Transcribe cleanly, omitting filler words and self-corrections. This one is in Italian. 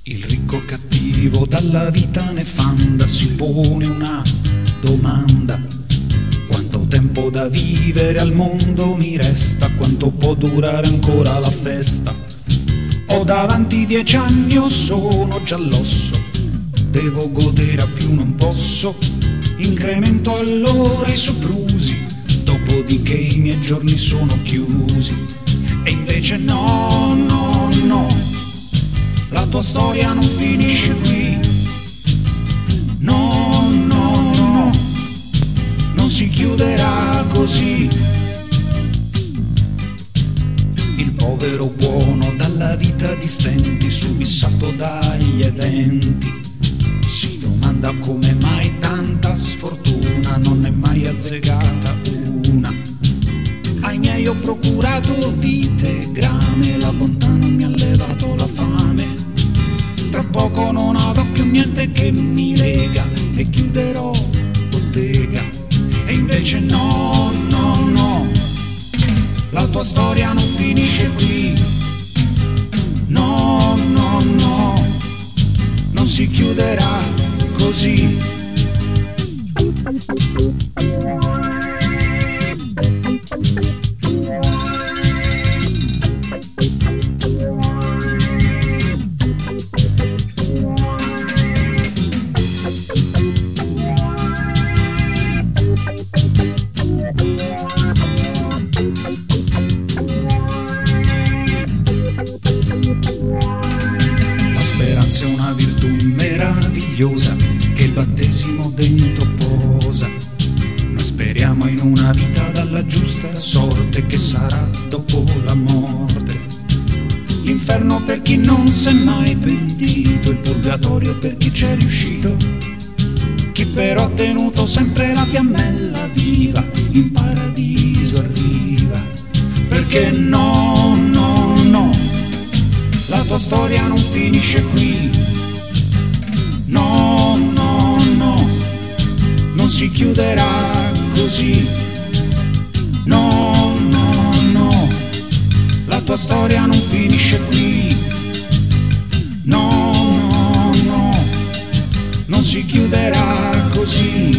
Il ricco cattivo dalla vita nefanda si pone una domanda: quanto tempo da vivere al mondo mi resta? Quanto può durare ancora la festa? Ho davanti 10 anni o sono già all'osso, devo godere a più non posso, incremento allora i soprusi, dopodiché i miei giorni sono chiusi. E invece no, no, no, la tua storia non finisce qui. No, no, no, non si chiuderà così. Il povero buono dalla vita di stenti, subissato dagli eventi, si domanda come mai tanta sfortuna non è mai azzeccata una. Ai miei ho procurato vite grame, la bontà non mi ha levato la fame. Tra poco non avrò più niente che mi lega e chiuderò bottega. E invece no, no, no, la tua storia non finisce qui. No, no, no, non si chiuderà così. È una virtù meravigliosa che il battesimo dentro posa. Noi speriamo in una vita dalla giusta sorte che sarà dopo la morte. L'inferno per chi non si è mai pentito, il purgatorio per chi c'è riuscito. Chi però ha tenuto sempre la fiammella viva, in paradiso arriva. Perché no, no, no, la tua storia non finisce qui. No, no, no, non si chiuderà così. No, no, no, la tua storia non finisce qui. No, no, no, non si chiuderà così.